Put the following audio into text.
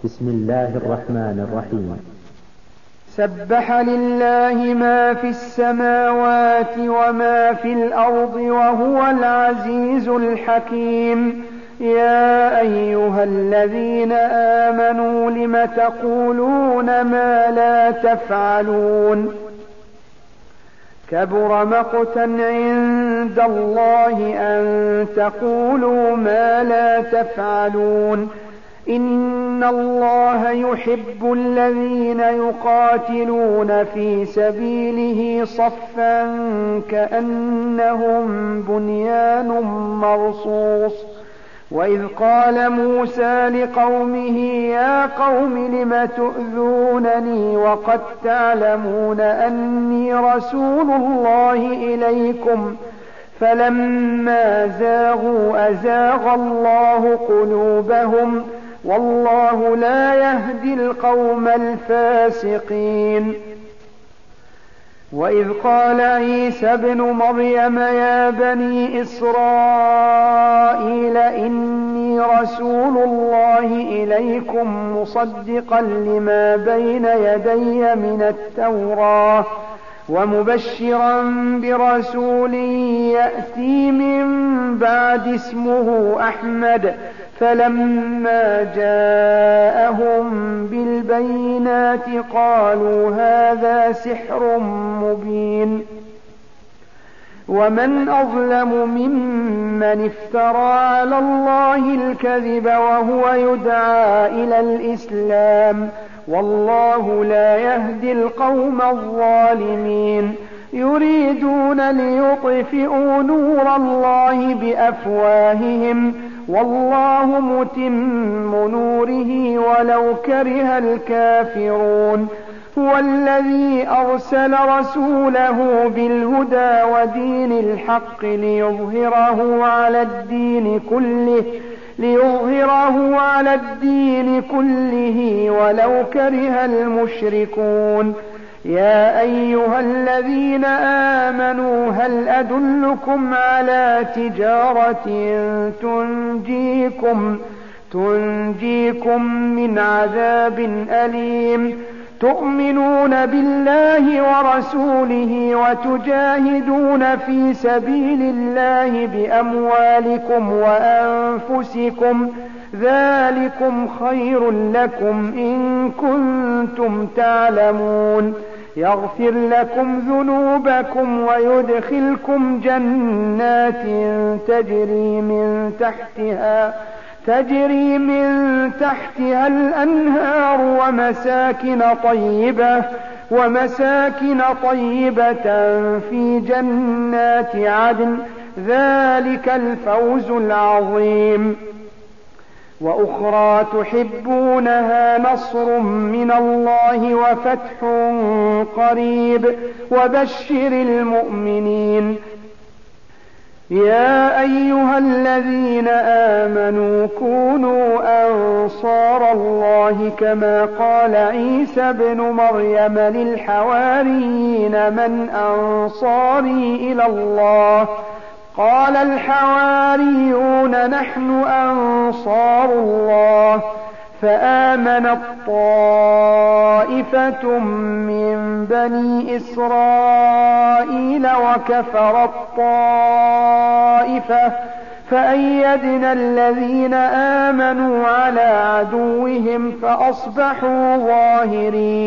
بسم الله الرحمن الرحيم. سبح لله ما في السماوات وما في الأرض وهو العزيز الحكيم. يا أيها الذين آمنوا لم تقولون ما لا تفعلون؟ كبر مقتا عند الله أن تقولوا ما لا تفعلون. إن الله يحب الذين يقاتلون في سبيله صفا كأنهم بنيان مرصوص. وإذ قال موسى لقومه يا قوم لم تؤذونني وقد تعلمون أني رسول الله إليكم فلما زاغوا أزاغ الله قلوبهم والله لا يهدي القوم الفاسقين. وإذ قال عيسى ابن مريم يا بني إسرائيل إني رسول الله إليكم مصدقا لما بين يدي من التوراة ومبشرا برسول يأتي من بعد اسمه أحمد. فلما جاءهم بالبينات قالوا هذا سحر مبين. ومن أظلم ممن افترى على الله الكذب وهو يدعى إلى الإسلام والله لا يهدي القوم الظالمين. يريدون ليطفئوا نور الله بأفواههم والله متم نوره ولو كره الكافرون. هو الذي أرسل رسوله بالهدى ودين الحق ليظهره على الدين كله ولو كره المشركون. يا أيها الذين آمنوا هل أدلكم على تجارة تنجيكم من عذاب أليم؟ تؤمنون بالله ورسوله وتجاهدون في سبيل الله بأموالكم وأنفسكم ذلكم خير لكم إن كنتم تعلمون. يغفر لكم ذنوبكم ويدخلكم جنات تجري من تحتها الأنهار ومساكن طيبة في جنات عدن ذلك الفوز العظيم. وأخرى تحبونها نصر من الله وفتح قريب وبشر المؤمنين. يا أيها الذين آمنوا كونوا أنصار الله كما قال عيسى ابن مريم للحواريين من أنصاري إلى الله؟ قال الحواريون نحن أنصار الله. فآمنت طائفة من بني إسرائيل وكفرت طائفة فأيدنا الذين آمنوا على عدوهم فأصبحوا ظاهرين.